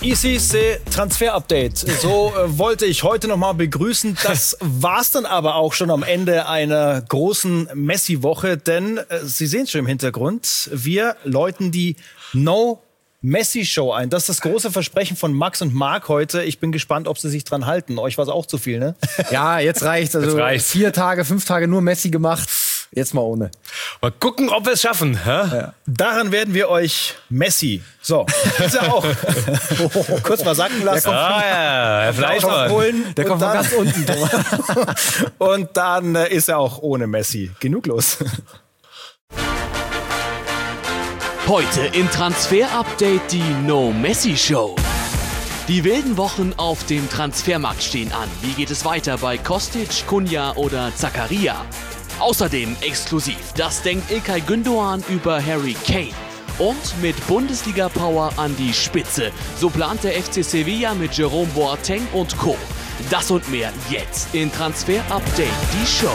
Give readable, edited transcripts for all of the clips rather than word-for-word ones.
Easy Transfer-Update. So wollte ich heute nochmal begrüßen. Das war's dann aber auch schon am Ende einer großen Messi-Woche, denn Sie sehen es schon im Hintergrund, wir läuten die No-Messi-Show ein. Das ist das große Versprechen von Max und Marc heute. Ich bin gespannt, ob sie sich dran halten. Euch war es auch zu viel, ne? Ja, jetzt reicht's. Also 4 Tage, 5 Tage nur Messi gemacht. Jetzt mal ohne. Mal gucken, ob wir es schaffen. Ja. Daran werden wir euch Messi. So, ist ja auch. Kurz mal sacken lassen. Vielleicht holen. Der kommt von ganz unten. Und dann ist er auch ohne Messi. Genug los. Heute im Transfer-Update die No-Messi-Show. Die wilden Wochen auf dem Transfermarkt stehen an. Wie geht es weiter bei Kostic, Cunha oder Zakaria? Außerdem exklusiv, das denkt İlkay Gündoğan über Harry Kane. Und mit Bundesliga-Power an die Spitze. So plant der FC Sevilla mit Jerome Boateng und Co. Das und mehr jetzt in Transfer-Update, die Show.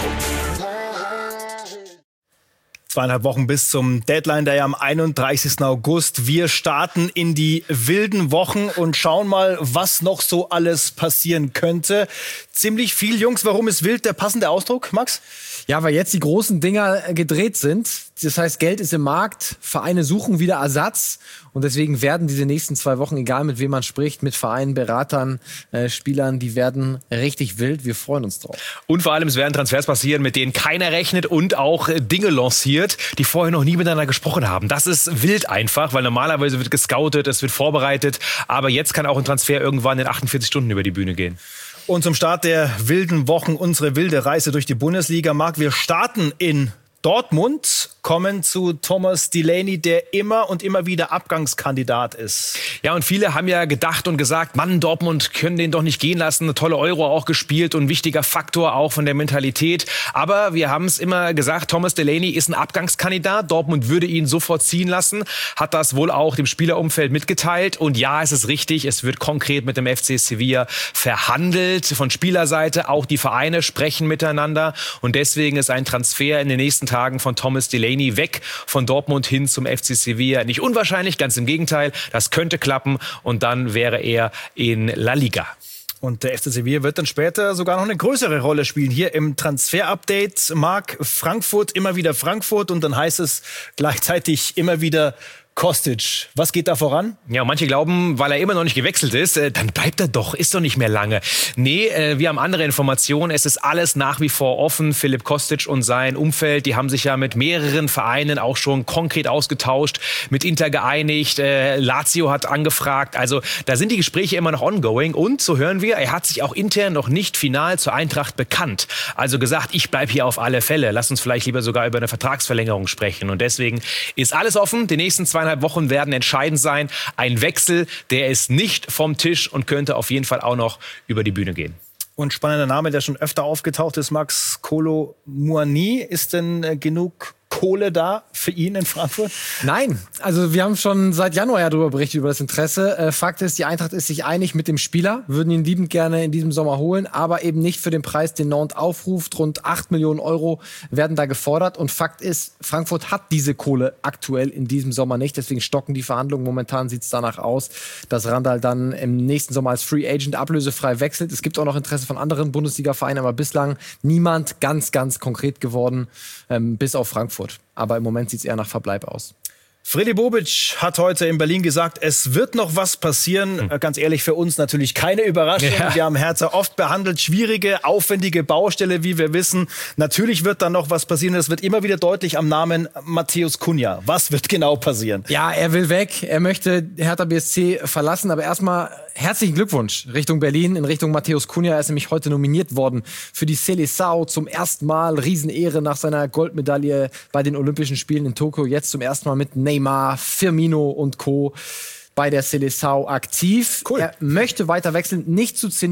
2,5 Wochen bis zum Deadline, der ja am 31. August. Wir starten in die wilden Wochen und schauen mal, was noch so alles passieren könnte. Ziemlich viel, Jungs. Warum ist wild der passende Ausdruck, Max? Ja, weil jetzt die großen Dinger gedreht sind. Das heißt, Geld ist im Markt, Vereine suchen wieder Ersatz. Und deswegen werden diese nächsten 2 Wochen, egal mit wem man spricht, mit Vereinen, Beratern, Spielern, die werden richtig wild. Wir freuen uns drauf. Und vor allem, es werden Transfers passieren, mit denen keiner rechnet und auch Dinge lanciert, die vorher noch nie miteinander gesprochen haben. Das ist wild einfach, weil normalerweise wird gescoutet, es wird vorbereitet. Aber jetzt kann auch ein Transfer irgendwann in 48 Stunden über die Bühne gehen. Und zum Start der wilden Wochen unsere wilde Reise durch die Bundesliga. Marc, wir starten in Dortmund, kommen zu Thomas Delaney, der immer und immer wieder Abgangskandidat ist. Ja, und viele haben ja gedacht und gesagt, Mann, Dortmund können den doch nicht gehen lassen. Eine tolle Euro auch gespielt und ein wichtiger Faktor auch von der Mentalität. Aber wir haben es immer gesagt, Thomas Delaney ist ein Abgangskandidat. Dortmund würde ihn sofort ziehen lassen, hat das wohl auch dem Spielerumfeld mitgeteilt. Und ja, es ist richtig, es wird konkret mit dem FC Sevilla verhandelt. Von Spielerseite, auch die Vereine sprechen miteinander. Und deswegen ist ein Transfer in den nächsten Tagen von Thomas Delaney weg von Dortmund hin zum FC Sevilla nicht unwahrscheinlich, ganz im Gegenteil. Das könnte klappen und dann wäre er in La Liga. Und der FC Sevilla wird dann später sogar noch eine größere Rolle spielen. Hier im Transfer-Update, Marc, Frankfurt, immer wieder Frankfurt und dann heißt es gleichzeitig immer wieder Kostic. Was geht da voran? Ja, manche glauben, weil er immer noch nicht gewechselt ist, dann bleibt er doch, ist doch nicht mehr lange. Nee, wir haben andere Informationen. Es ist alles nach wie vor offen. Filip Kostic und sein Umfeld, die haben sich ja mit mehreren Vereinen auch schon konkret ausgetauscht, mit Inter geeinigt. Lazio hat angefragt. Also da sind die Gespräche immer noch ongoing. Und so hören wir, er hat sich auch intern noch nicht final zur Eintracht bekannt. Also gesagt, ich bleib hier auf alle Fälle. Lass uns vielleicht lieber sogar über eine Vertragsverlängerung sprechen. Und deswegen ist alles offen. Die nächsten 2,5 Wochen werden entscheidend sein. Ein Wechsel, der ist nicht vom Tisch und könnte auf jeden Fall auch noch über die Bühne gehen. Und spannender Name, der schon öfter aufgetaucht ist, Max Kolo Muani. Ist denn genug Kohle da für ihn in Frankfurt? Nein, also wir haben schon seit Januar ja darüber berichtet, über das Interesse. Fakt ist, die Eintracht ist sich einig mit dem Spieler, würden ihn liebend gerne in diesem Sommer holen, aber eben nicht für den Preis, den Nantes aufruft. Rund 8 Millionen Euro werden da gefordert. Und Fakt ist, Frankfurt hat diese Kohle aktuell in diesem Sommer nicht. Deswegen stocken die Verhandlungen. Momentan sieht es danach aus, dass Randall dann im nächsten Sommer als Free Agent ablösefrei wechselt. Es gibt auch noch Interesse von anderen Bundesliga-Vereinen, aber bislang niemand ganz konkret geworden, bis auf Frankfurt. Aber im Moment sieht es eher nach Verbleib aus. Freddy Bobic hat heute in Berlin gesagt, es wird noch was passieren. Ganz ehrlich, für uns natürlich keine Überraschung. Ja. Wir haben Hertha oft behandelt. Schwierige, aufwendige Baustelle, wie wir wissen. Natürlich wird da noch was passieren. Es wird immer wieder deutlich am Namen Matheus Cunha. Was wird genau passieren? Ja, er will weg. Er möchte Hertha BSC verlassen. Aber erstmal herzlichen Glückwunsch Richtung Berlin, in Richtung Matheus Cunha. Er ist nämlich heute nominiert worden für die Seleção. Zum ersten Mal Riesenehre nach seiner Goldmedaille bei den Olympischen Spielen in Tokio. Jetzt zum ersten Mal mit Neymar, Firmino und Co. bei der Seleção aktiv. Cool. Er möchte weiter wechseln, nicht zu Zenit,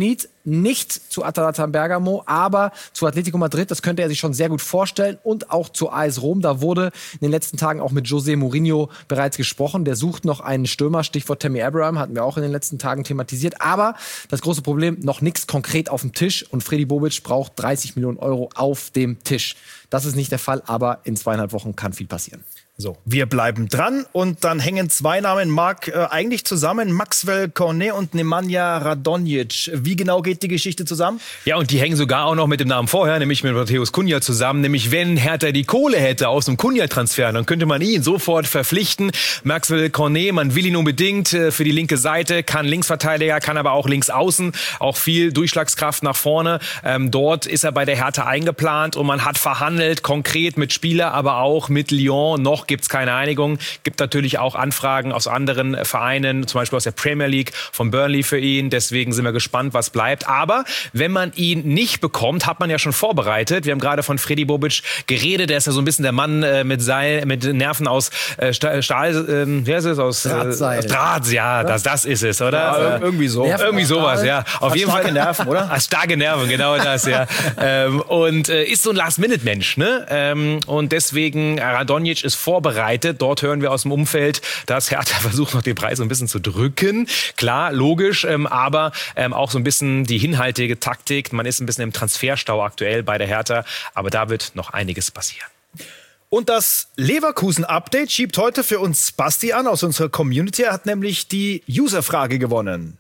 nicht zu Atalanta Bergamo, aber zu Atletico Madrid. Das könnte er sich schon sehr gut vorstellen. Und auch zu AS Rom. Da wurde in den letzten Tagen auch mit José Mourinho bereits gesprochen. Der sucht noch einen Stürmer. Stichwort Tammy Abraham hatten wir auch in den letzten Tagen thematisiert. Aber das große Problem, noch nichts konkret auf dem Tisch. Und Fredi Bobic braucht 30 Millionen Euro auf dem Tisch. Das ist nicht der Fall, aber in 2,5 Wochen kann viel passieren. So, wir bleiben dran und dann hängen zwei Namen, Marc, eigentlich zusammen. Maxwell Cornet und Nemanja Radonjic. Wie genau geht die Geschichte zusammen? Ja, und die hängen sogar auch noch mit dem Namen vorher, nämlich mit Matthäus Cunha zusammen. Nämlich, wenn Hertha die Kohle hätte aus dem Cunha-Transfer, dann könnte man ihn sofort verpflichten. Maxwell Cornet, man will ihn unbedingt für die linke Seite, kann Linksverteidiger, kann aber auch links außen, auch viel Durchschlagskraft nach vorne. Dort ist er bei der Hertha eingeplant und man hat verhandelt, konkret mit Spieler, aber auch mit Lyon. Noch gibt es keine Einigung. Gibt natürlich auch Anfragen aus anderen Vereinen, zum Beispiel aus der Premier League, von Burnley für ihn. Deswegen sind wir gespannt, was bleibt. Aber wenn man ihn nicht bekommt, hat man ja schon vorbereitet. Wir haben gerade von Fredi Bobic geredet. Der ist ja so ein bisschen der Mann mit Nerven aus Stahl, wie heißt es? Aus Draht, ja, das ist es, oder? Ja, irgendwie so. Irgendwie sowas, ja. Auf jeden Fall starke Nerven, oder? Starke Nerven, genau das, ja. Und ist so ein Last-Minute-Mensch, ne? Und deswegen, Radonjic ist vorbereitet. Dort hören wir aus dem Umfeld, dass Hertha versucht, noch den Preis so ein bisschen zu drücken. Klar, logisch, aber auch so ein bisschen die hinhaltige Taktik. Man ist ein bisschen im Transferstau aktuell bei der Hertha, aber da wird noch einiges passieren. Und das Leverkusen-Update schiebt heute für uns Basti an aus unserer Community. Er hat nämlich die User-Frage gewonnen.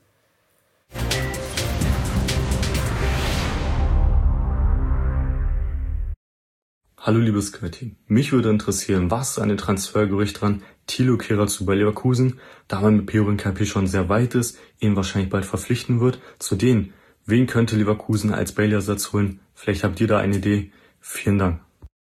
Hallo liebes Sky-Team. Mich würde interessieren, was an dem Transfergerücht dran Thilo Kehrer zu Bayer Leverkusen, da man mit Piero Hincapié schon sehr weit ist, ihn wahrscheinlich bald verpflichten wird. Zu denen, wen könnte Leverkusen als Bailey-Ersatz holen? Vielleicht habt ihr da eine Idee. Vielen Dank.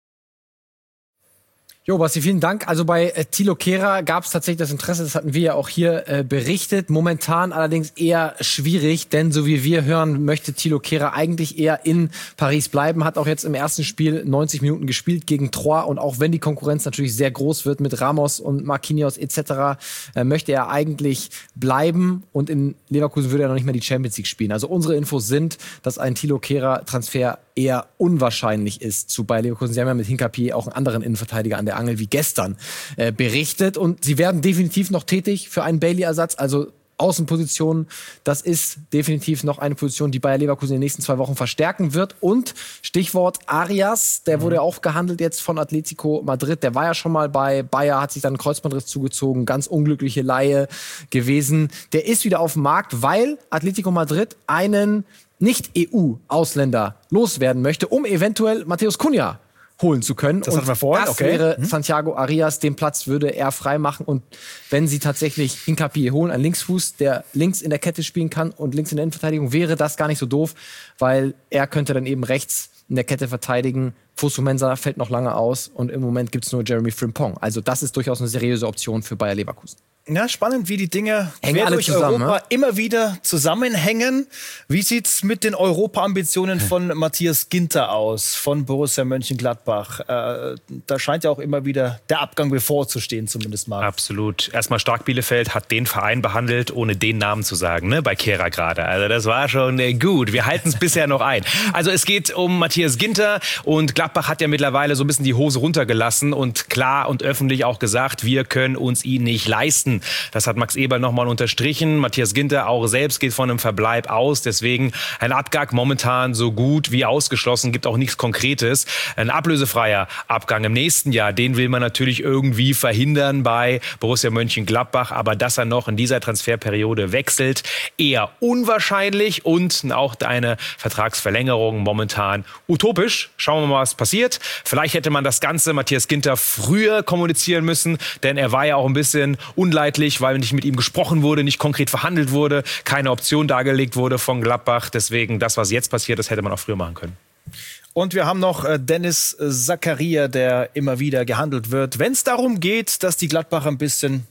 Jo, Basti, vielen Dank. Also bei Thilo Kehrer gab es tatsächlich das Interesse, das hatten wir ja auch hier berichtet. Momentan allerdings eher schwierig, denn so wie wir hören, möchte Thilo Kehrer eigentlich eher in Paris bleiben. Hat auch jetzt im ersten Spiel 90 Minuten gespielt gegen Troyes und auch wenn die Konkurrenz natürlich sehr groß wird mit Ramos und Marquinhos etc., möchte er eigentlich bleiben und in Leverkusen würde er noch nicht mehr die Champions League spielen. Also unsere Infos sind, dass ein Thilo Kehrer-Transfer eher unwahrscheinlich ist zu Bayer Leverkusen. Sie haben ja mit Hincapié auch einen anderen Innenverteidiger an der Angel wie gestern berichtet. Und sie werden definitiv noch tätig für einen Bailey-Ersatz. Also Außenposition, das ist definitiv noch eine Position, die Bayer Leverkusen in den nächsten 2 Wochen verstärken wird. Und Stichwort Arias, der wurde auch gehandelt jetzt von Atletico Madrid. Der war ja schon mal bei Bayer, hat sich dann einen Kreuzbandriss zugezogen. Ganz unglückliche Leihe gewesen. Der ist wieder auf dem Markt, weil Atletico Madrid einen Nicht-EU-Ausländer loswerden möchte, um eventuell Matthäus Cunha holen zu können. Das hatten wir vorhin, das wäre Santiago Arias, den Platz würde er freimachen. Und wenn sie tatsächlich Hincapié holen, einen Linksfuß, der links in der Kette spielen kann und links in der Innenverteidigung, wäre das gar nicht so doof, weil er könnte dann eben rechts in der Kette verteidigen. Fosu-Mensah fällt noch lange aus und im Moment gibt's nur Jeremy Frimpong. Also das ist durchaus eine seriöse Option für Bayer Leverkusen. Ja, spannend, wie die Dinge hängen alle durch zusammen, Europa immer wieder zusammenhängen. Wie sieht's mit den Europa-Ambitionen von Matthias Ginter aus, von Borussia Mönchengladbach? Da scheint ja auch immer wieder der Abgang bevorzustehen, zumindest mal. Absolut. Erstmal Stark Bielefeld hat den Verein behandelt, ohne den Namen zu sagen, ne? Bei Kehrer gerade. Also das war schon gut. Wir halten es bisher noch ein. Also es geht um Matthias Ginter und Gladbach hat ja mittlerweile so ein bisschen die Hose runtergelassen und klar und öffentlich auch gesagt, wir können uns ihn nicht leisten. Das hat Max Eberl nochmal unterstrichen. Matthias Ginter auch selbst geht von einem Verbleib aus. Deswegen ein Abgang momentan so gut wie ausgeschlossen. Gibt auch nichts Konkretes. Ein ablösefreier Abgang im nächsten Jahr, den will man natürlich irgendwie verhindern bei Borussia Mönchengladbach. Aber dass er noch in dieser Transferperiode wechselt, eher unwahrscheinlich. Und auch eine Vertragsverlängerung momentan utopisch. Schauen wir mal, was passiert. Vielleicht hätte man das Ganze Matthias Ginter früher kommunizieren müssen. Denn er war ja auch ein bisschen unleidlich, weil nicht mit ihm gesprochen wurde, nicht konkret verhandelt wurde, keine Option dargelegt wurde von Gladbach. Deswegen das, was jetzt passiert, das hätte man auch früher machen können. Und wir haben noch Dennis Zakaria, der immer wieder gehandelt wird, wenn es darum geht, dass die Gladbacher ein bisschen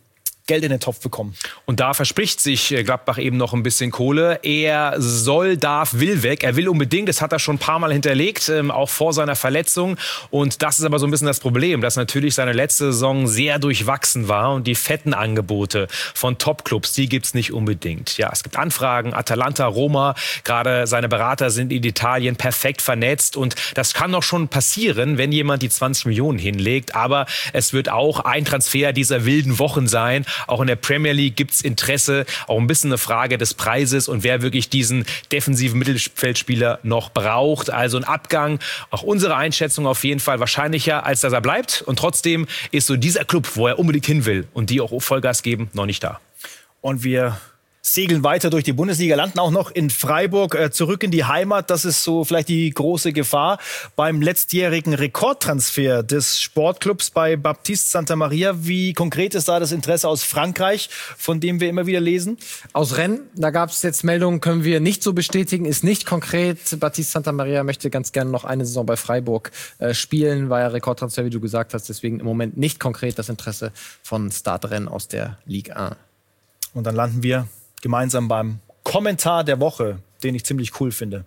Geld in den Topf bekommen. Und da verspricht sich Gladbach eben noch ein bisschen Kohle. Er will weg. Er will unbedingt, das hat er schon ein paar Mal hinterlegt, auch vor seiner Verletzung. Und das ist aber so ein bisschen das Problem, dass natürlich seine letzte Saison sehr durchwachsen war und die fetten Angebote von Topclubs, die gibt's nicht unbedingt. Ja, es gibt Anfragen, Atalanta, Roma, gerade seine Berater sind in Italien perfekt vernetzt und das kann doch schon passieren, wenn jemand die 20 Millionen hinlegt. Aber es wird auch ein Transfer dieser wilden Wochen sein. Auch in der Premier League gibt's Interesse, auch ein bisschen eine Frage des Preises und wer wirklich diesen defensiven Mittelfeldspieler noch braucht. Also ein Abgang, auch unsere Einschätzung auf jeden Fall wahrscheinlicher, als dass er bleibt. Und trotzdem ist so dieser Club, wo er unbedingt hin will und die auch Vollgas geben, noch nicht da. Und wir segeln weiter durch die Bundesliga, landen auch noch in Freiburg, zurück in die Heimat. Das ist so vielleicht die große Gefahr beim letztjährigen Rekordtransfer des Sportclubs bei Baptiste Santa Maria. Wie konkret ist da das Interesse aus Frankreich, von dem wir immer wieder lesen? Aus Rennes, da gab es jetzt Meldungen, können wir nicht so bestätigen, ist nicht konkret. Baptiste Santa Maria möchte ganz gerne noch eine Saison bei Freiburg spielen, war ja Rekordtransfer, wie du gesagt hast. Deswegen im Moment nicht konkret das Interesse von Stade Rennes aus der Ligue 1. Und dann landen wir gemeinsam beim Kommentar der Woche, den ich ziemlich cool finde.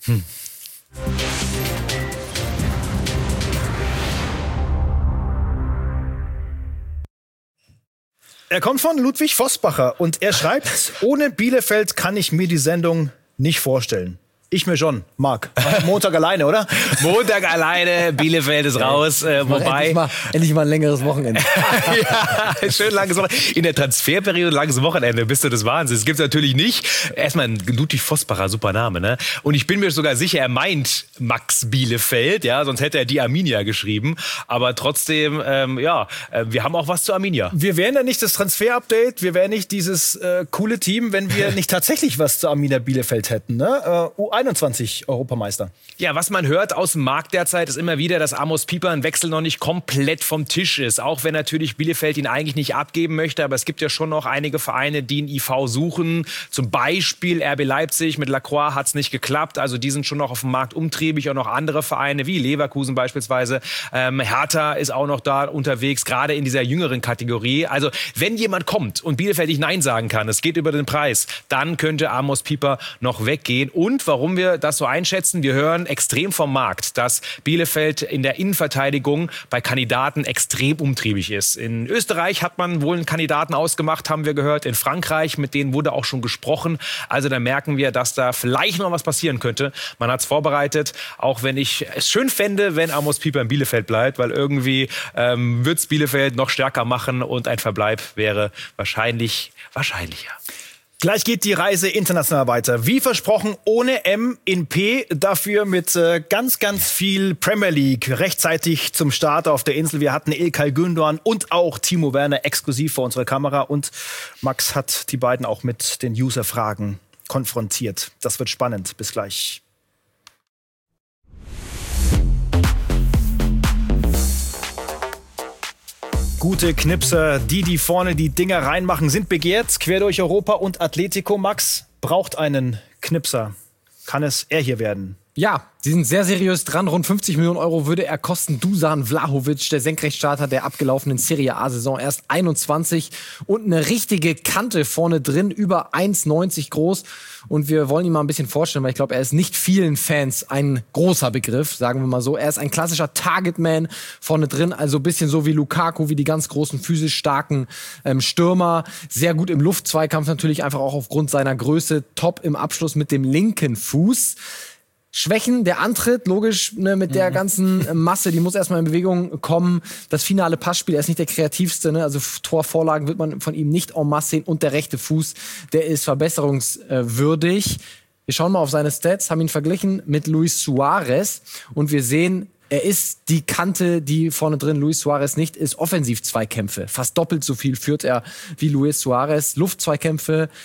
Er kommt von Ludwig Vosbacher und er schreibt, ohne Bielefeld kann ich mir die Sendung nicht vorstellen. Ich mir schon, Marc. Montag alleine, oder? Montag alleine, Bielefeld ist raus. Wobei Endlich mal ein längeres Wochenende. Ja, schön langes Wochenende. In der Transferperiode langes Wochenende, bist du des Wahnsinns. Das gibt's natürlich nicht. Erstmal ein Ludwig Vosbacher, super Name, ne? Und ich bin mir sogar sicher, er meint Max Bielefeld, ja, sonst hätte er die Arminia geschrieben. Aber trotzdem, wir haben auch was zu Arminia. Wir wären ja nicht das Transfer-Update, wir wären nicht dieses coole Team, wenn wir nicht tatsächlich was zu Arminia Bielefeld hätten, ne? U21 Europameister. Ja, was man hört aus dem Markt derzeit ist immer wieder, dass Amos Pieper ein Wechsel noch nicht komplett vom Tisch ist. Auch wenn natürlich Bielefeld ihn eigentlich nicht abgeben möchte. Aber es gibt ja schon noch einige Vereine, die einen IV suchen. Zum Beispiel RB Leipzig. Mit Lacroix hat es nicht geklappt. Also die sind schon noch auf dem Markt umtriebig. Auch noch andere Vereine wie Leverkusen beispielsweise. Hertha ist auch noch da unterwegs, gerade in dieser jüngeren Kategorie. Also wenn jemand kommt und Bielefeld nicht Nein sagen kann, es geht über den Preis, dann könnte Amos Pieper noch weggehen. Und warum wir das so einschätzen, wir hören extrem vom Markt, dass Bielefeld in der Innenverteidigung bei Kandidaten extrem umtriebig ist. In Österreich hat man wohl einen Kandidaten ausgemacht, haben wir gehört. In Frankreich, mit denen wurde auch schon gesprochen. Also da merken wir, dass da vielleicht noch was passieren könnte. Man hat es vorbereitet, auch wenn ich es schön fände, wenn Amos Pieper in Bielefeld bleibt, weil irgendwie wird es Bielefeld noch stärker machen und ein Verbleib wäre wahrscheinlicher. Gleich geht die Reise international weiter. Wie versprochen, ohne M in P, dafür mit ganz, ganz viel Premier League. Rechtzeitig zum Start auf der Insel. Wir hatten İlkay Gündoğan und auch Timo Werner exklusiv vor unserer Kamera. Und Max hat die beiden auch mit den User-Fragen konfrontiert. Das wird spannend. Bis gleich. Gute Knipser, die vorne die Dinger reinmachen, sind begehrt. Quer durch Europa und Atletico. Max braucht einen Knipser. Kann es er hier werden? Ja, sie sind sehr seriös dran. Rund 50 Millionen Euro würde er kosten. Dusan Vlahovic, der Senkrechtstarter der abgelaufenen Serie A-Saison, erst 21 und eine richtige Kante vorne drin, über 1,90 groß. Und wir wollen ihn mal ein bisschen vorstellen, weil ich glaube, er ist nicht vielen Fans ein großer Begriff, sagen wir mal so. Er ist ein klassischer Targetman vorne drin, also ein bisschen so wie Lukaku, wie die ganz großen, physisch starken Stürmer. Sehr gut im Luftzweikampf natürlich, einfach auch aufgrund seiner Größe. Top im Abschluss mit dem linken Fuß. Schwächen, der Antritt, logisch, ne, mit der ganzen Masse, die muss erstmal in Bewegung kommen. Das finale Passspiel, er ist nicht der kreativste, ne? Also Torvorlagen wird man von ihm nicht en masse sehen. Und der rechte Fuß, der ist verbesserungswürdig. Wir schauen mal auf seine Stats, haben ihn verglichen mit Luis Suarez und wir sehen, er ist die Kante, die vorne drin Luis Suarez nicht ist. Offensiv-Zweikämpfe, fast doppelt so viel führt er wie Luis Suarez. Luftzweikämpfe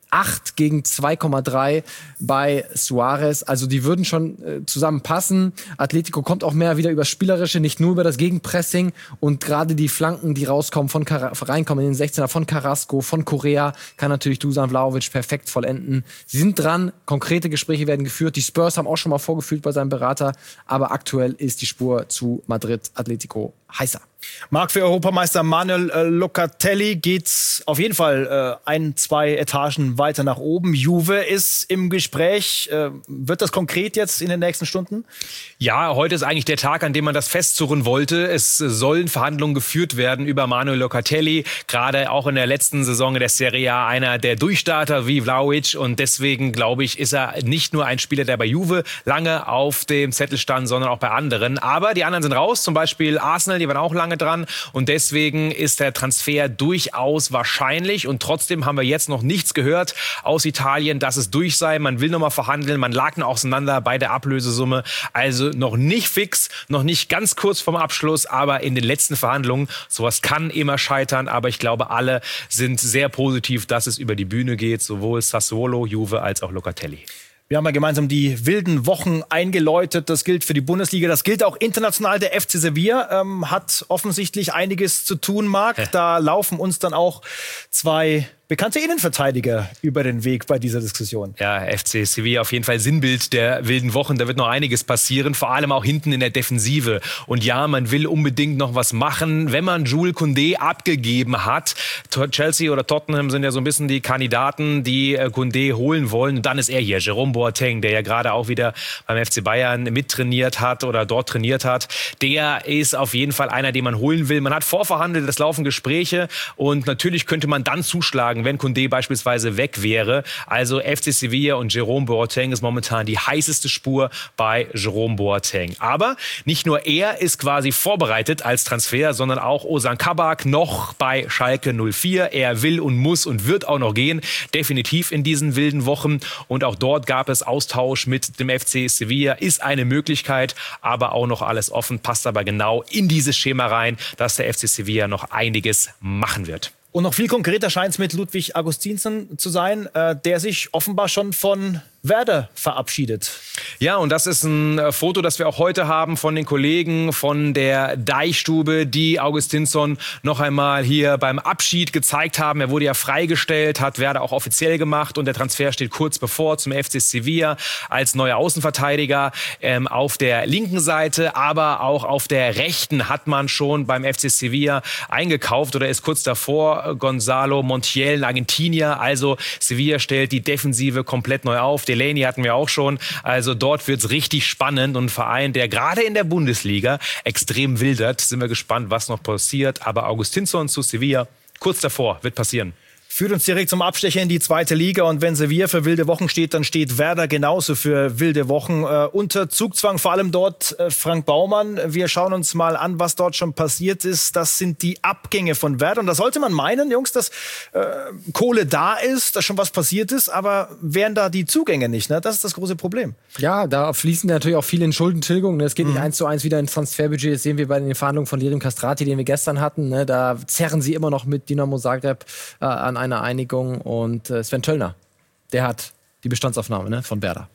8 gegen 2,3 bei Suarez. Also die würden schon zusammen passen. Atletico kommt auch mehr wieder über das Spielerische, nicht nur über das Gegenpressing. Und gerade die Flanken, die rauskommen, reinkommen in den 16er von Carrasco, von Correa, kann natürlich Dusan Vlahovic perfekt vollenden. Sie sind dran, konkrete Gespräche werden geführt. Die Spurs haben auch schon mal vorgefühlt bei seinem Berater. Aber aktuell ist die Spur zu Madrid Atletico heißer. Marc, für Europameister Manuel Locatelli geht's auf jeden Fall 1-2 Etagen weiter nach oben. Juve ist im Gespräch. Wird das konkret jetzt in den nächsten Stunden? Ja, heute ist eigentlich der Tag, an dem man das festzurren wollte. Es sollen Verhandlungen geführt werden über Manuel Locatelli. Gerade auch in der letzten Saison der Serie A einer der Durchstarter wie Vlahovic. Und deswegen, glaube ich, ist er nicht nur ein Spieler, der bei Juve lange auf dem Zettel stand, sondern auch bei anderen. Aber die anderen sind raus, zum Beispiel Arsenal, die waren auch lange dran. Und deswegen ist der Transfer durchaus wahrscheinlich. Und trotzdem haben wir jetzt noch nichts gehört aus Italien, dass es durch sei. Man will noch mal verhandeln. Man lag noch auseinander bei der Ablösesumme. Also noch nicht fix, noch nicht ganz kurz vorm Abschluss, aber in den letzten Verhandlungen. Sowas kann immer scheitern. Aber ich glaube, alle sind sehr positiv, dass es über die Bühne geht. Sowohl Sassuolo, Juve als auch Locatelli. Wir haben ja gemeinsam die wilden Wochen eingeläutet. Das gilt für die Bundesliga, das gilt auch international. Der FC Sevilla hat offensichtlich einiges zu tun, Marc. Da laufen uns dann auch zwei bekannte Innenverteidiger über den Weg bei dieser Diskussion. Ja, FC Sevilla auf jeden Fall Sinnbild der wilden Wochen. Da wird noch einiges passieren, vor allem auch hinten in der Defensive. Und ja, man will unbedingt noch was machen, wenn man Jules Koundé abgegeben hat. Chelsea oder Tottenham sind ja so ein bisschen die Kandidaten, die Koundé holen wollen. Und dann ist er hier, Jerome Boateng, der ja gerade auch wieder beim FC Bayern mittrainiert hat oder dort trainiert hat. Der ist auf jeden Fall einer, den man holen will. Man hat vorverhandelt, es laufen Gespräche und natürlich könnte man dann zuschlagen, wenn Koundé beispielsweise weg wäre. Also FC Sevilla und Jerome Boateng ist momentan die heißeste Spur bei Jerome Boateng. Aber nicht nur er ist quasi vorbereitet als Transfer, sondern auch Ozan Kabak noch bei Schalke 04. Er will und muss und wird auch noch gehen. Definitiv in diesen wilden Wochen. Und auch dort gab es Austausch mit dem FC Sevilla. Ist eine Möglichkeit, aber auch noch alles offen. Passt aber genau in dieses Schema rein, dass der FC Sevilla noch einiges machen wird. Und noch viel konkreter scheint es mit Ludwig Augustinsson zu sein, der sich offenbar schon von Werder verabschiedet. Ja, und das ist ein Foto, das wir auch heute haben von den Kollegen von der Deichstube, die Augustinsson noch einmal hier beim Abschied gezeigt haben. Er wurde ja freigestellt, hat Werder auch offiziell gemacht und der Transfer steht kurz bevor zum FC Sevilla als neuer Außenverteidiger. Auf der linken Seite, aber auch auf der rechten hat man schon beim FC Sevilla eingekauft oder ist kurz davor. Gonzalo Montiel, ein Argentinier. Also Sevilla stellt die Defensive komplett neu auf. Delaney hatten wir auch schon. Also dort wird's richtig spannend und ein Verein, der gerade in der Bundesliga extrem wildert. Sind wir gespannt, was noch passiert. Aber Augustinsson zu Sevilla, kurz davor, wird passieren. Führt uns direkt zum Abstecher in die zweite Liga. Und wenn Sevilla für wilde Wochen steht, dann steht Werder genauso für wilde Wochen. Unter Zugzwang vor allem dort Frank Baumann. Wir schauen uns mal an, was dort schon passiert ist. Das sind die Abgänge von Werder. Und da sollte man meinen, Jungs, dass Kohle da ist, dass schon was passiert ist. Aber wären da die Zugänge nicht? Ne? Das ist das große Problem. Ja, da fließen natürlich auch viele in Schuldentilgung. Es geht nicht 1:1 wieder ins Transferbudget. Das sehen wir bei den Verhandlungen von Lirim Kastrati, den wir gestern hatten. Ne? Da zerren sie immer noch mit Dinamo Zagreb an einer Einigung. Und Sven Töllner, der hat die Bestandsaufnahme von Werder.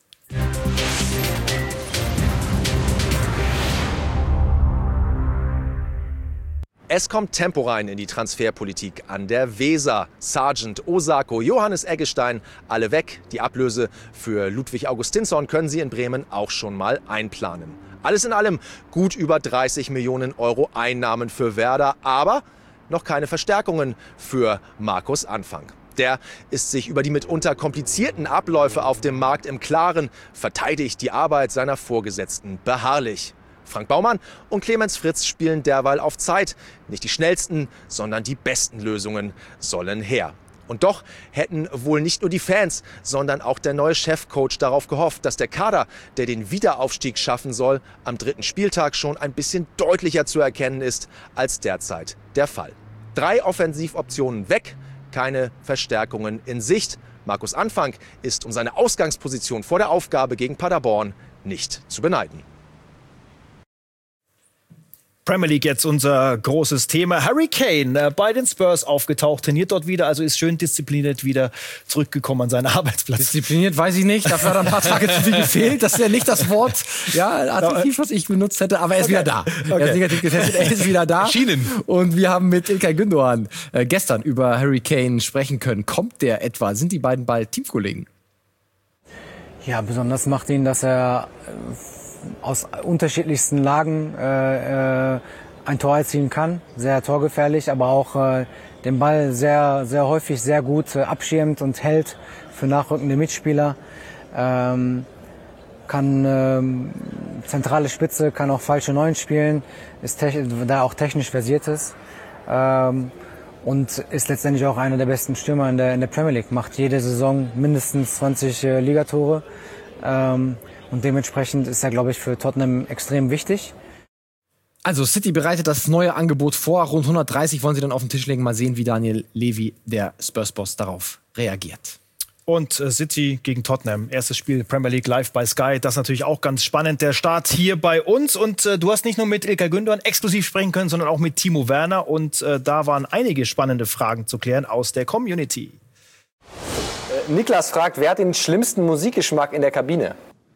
Es kommt Tempo rein in die Transferpolitik an der Weser. Sargent, Osako, Johannes Eggestein, alle weg. Die Ablöse für Ludwig Augustinsson können sie in Bremen auch schon mal einplanen. Alles in allem gut über 30 Millionen Euro Einnahmen für Werder, aber noch keine Verstärkungen für Markus Anfang. Der ist sich über die mitunter komplizierten Abläufe auf dem Markt im Klaren, verteidigt die Arbeit seiner Vorgesetzten beharrlich. Frank Baumann und Clemens Fritz spielen derweil auf Zeit. Nicht die schnellsten, sondern die besten Lösungen sollen her. Und doch hätten wohl nicht nur die Fans, sondern auch der neue Chefcoach darauf gehofft, dass der Kader, der den Wiederaufstieg schaffen soll, am 3. Spieltag schon ein bisschen deutlicher zu erkennen ist als derzeit der Fall. 3 Offensivoptionen weg, keine Verstärkungen in Sicht. Markus Anfang ist um seine Ausgangsposition vor der Aufgabe gegen Paderborn nicht zu beneiden. Premier League jetzt unser großes Thema. Harry Kane bei den Spurs aufgetaucht, trainiert dort wieder, also ist schön diszipliniert wieder zurückgekommen an seinen Arbeitsplatz. Diszipliniert weiß ich nicht, dafür hat er ein paar Tage zu viel gefehlt. Das ist ja nicht das Wort, Adjektiv, was ich benutzt hätte, aber er ist wieder da. Er ist negativ getestet, er ist wieder da. Erschienen. Und wir haben mit İlkay Gündoğan gestern über Harry Kane sprechen können. Kommt der etwa? Sind die beiden bald Teamkollegen? Ja, besonders macht ihn, dass er aus unterschiedlichsten Lagen ein Tor erzielen kann. Sehr torgefährlich, aber auch den Ball sehr, sehr häufig sehr gut abschirmt und hält für nachrückende Mitspieler. Kann zentrale Spitze, kann auch falsche Neun spielen, ist da auch technisch versiert ist. Und ist letztendlich auch einer der besten Stürmer in der Premier League. Macht jede Saison mindestens 20 Ligatore. Und dementsprechend ist er, glaube ich, für Tottenham extrem wichtig. Also City bereitet das neue Angebot vor. Rund 130 wollen sie dann auf den Tisch legen. Mal sehen, wie Daniel Levy, der Spurs-Boss, darauf reagiert. Und City gegen Tottenham. Erstes Spiel Premier League live bei Sky. Das ist natürlich auch ganz spannend. Der Start hier bei uns. Und du hast nicht nur mit İlkay Gündoğan exklusiv sprechen können, sondern auch mit Timo Werner. Und da waren einige spannende Fragen zu klären aus der Community. Niklas fragt, wer hat den schlimmsten Musikgeschmack in der Kabine?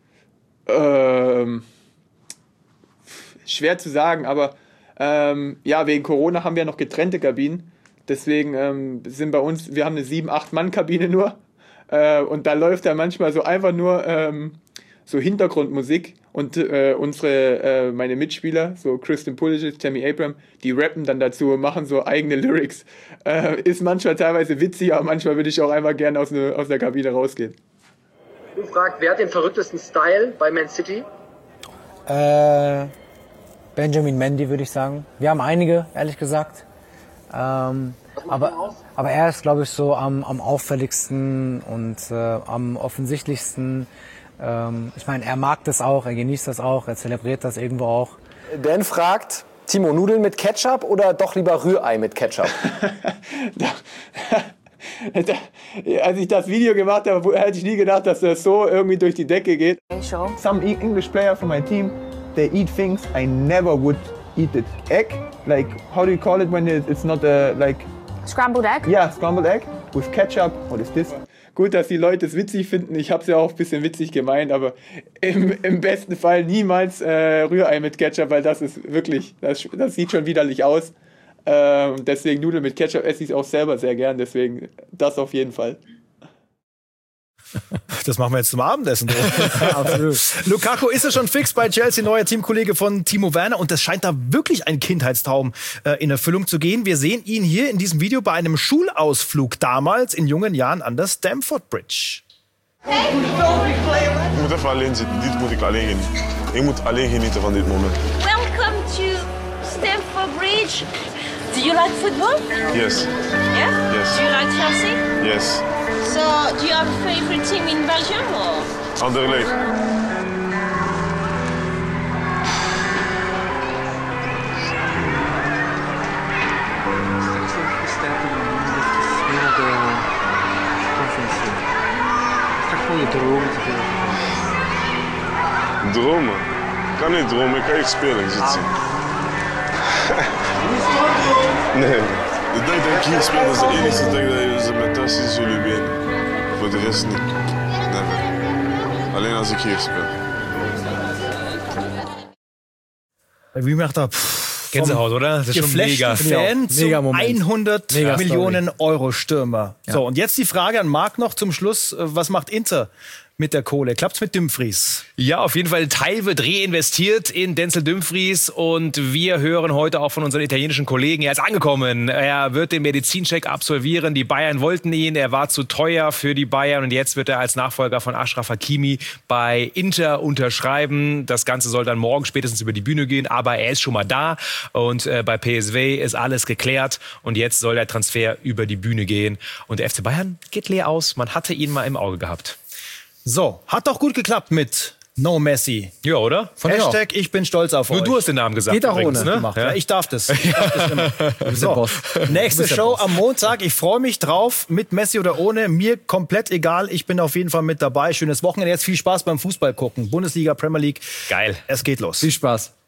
Schwer zu sagen, aber wegen Corona haben wir noch getrennte Kabinen. Deswegen sind bei uns, wir haben eine 7-8-Mann-Kabine nur. Und da läuft dann manchmal so einfach nur so Hintergrundmusik. Und meine Mitspieler, so Christian Pulisic, Tammy Abraham, die rappen dann dazu und machen so eigene Lyrics. Ist manchmal teilweise witzig, aber manchmal würde ich auch einfach gerne aus der Kabine rausgehen. Du fragst, wer hat den verrücktesten Style bei Man City? Benjamin Mendy, würde ich sagen. Wir haben einige, ehrlich gesagt. Aber er ist, glaube ich, so am auffälligsten und am offensichtlichsten. Ich meine, er mag das auch, er genießt das auch, er zelebriert das irgendwo auch. Dan fragt, Timo, Nudeln mit Ketchup oder doch lieber Rührei mit Ketchup? Als ich das Video gemacht habe, hätte ich nie gedacht, dass das so irgendwie durch die Decke geht. Some English player from my team, they eat things I never would eat it. Egg, like, how do you call it when it's not like... Scrambled egg? Yeah, scrambled egg with ketchup. What is this? Gut, dass die Leute es witzig finden. Ich habe es ja auch ein bisschen witzig gemeint, aber im besten Fall niemals Rührei mit Ketchup, weil das ist wirklich, das sieht schon widerlich aus. Deswegen Nudeln mit Ketchup esse ich auch selber sehr gern, deswegen das auf jeden Fall. Das machen wir jetzt zum Abendessen. Absolut. Lukaku ist ja schon fix bei Chelsea, neuer Teamkollege von Timo Werner. Und das scheint da wirklich ein Kindheitstraum in Erfüllung zu gehen. Wir sehen ihn hier in diesem Video bei einem Schulausflug damals in jungen Jahren an der Stamford Bridge. Ik moet even alleen zitten. Dit moet ik alleen genieten. Ik moet alleen genieten van dit moment. Welcome to Stamford Bridge. Do you like football? Yes. Yeah? Yes. Do you like Chelsea? Yes. So, do you have a favorite team in Belgium or? Anderlecht. Dromen? Ik kan niet dromen, ik kan echt spelen, ik zit zien. Nee, de dag dat ik hier speel, dat is de enige dag dat ze met thuis zien zullen winnen. Voor de rest niet. Never. Alleen als ik hier speel. Wie macht er? Gänsehaut, oder? Das ist schon mega. Fan zum Mega Moment. 100 Mega Millionen Euro Stürmer. Ja. So, und jetzt die Frage an Marc noch zum Schluss. Was macht Inter mit der Kohle? Klappt's mit Dumfries? Ja, auf jeden Fall. Ein Teil wird reinvestiert in Denzel Dumfries und wir hören heute auch von unseren italienischen Kollegen, er ist angekommen. Er wird den Medizincheck absolvieren. Die Bayern wollten ihn, er war zu teuer für die Bayern und jetzt wird er als Nachfolger von Achraf Hakimi bei Inter unterschreiben. Das Ganze soll dann morgen spätestens über die Bühne gehen, aber er ist schon mal da und bei PSV ist alles geklärt und jetzt soll der Transfer über die Bühne gehen und der FC Bayern geht leer aus. Man hatte ihn mal im Auge gehabt. So, hat doch gut geklappt mit No Messi. Ja, oder? Hashtag, ich bin stolz auf euch. Nur du hast den Namen gesagt. Geht auch übrigens, ohne. ne? Gemacht, ja. Ich darf das. Immer. So, Boss. nächste Du bist der Show Boss. am Montag. Ich freue mich drauf, mit Messi oder ohne. Mir komplett egal. Ich bin auf jeden Fall mit dabei. Schönes Wochenende. Jetzt viel Spaß beim Fußball gucken. Bundesliga, Premier League. Geil. Es geht los. Viel Spaß.